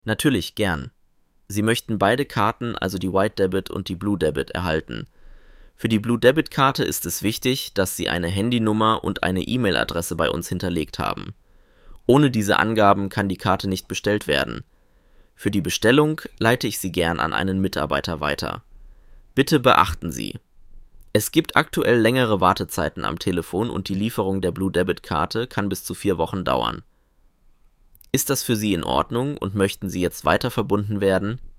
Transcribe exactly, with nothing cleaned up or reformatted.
Natürlich, gern. Sie möchten beide Karten, also die White Debit und die Blue Debit, erhalten. Für die Blue Debit Karte ist es wichtig, dass Sie eine Handynummer und eine E-Mail-Adresse bei uns hinterlegt haben. Ohne diese Angaben kann die Karte nicht bestellt werden. Für die Bestellung leite ich Sie gern an einen Mitarbeiter weiter. Bitte beachten Sie: Es gibt aktuell längere Wartezeiten am Telefon und die Lieferung der Blue Debit Karte kann bis zu vier Wochen dauern. Ist das für Sie in Ordnung und möchten Sie jetzt weiter verbunden werden?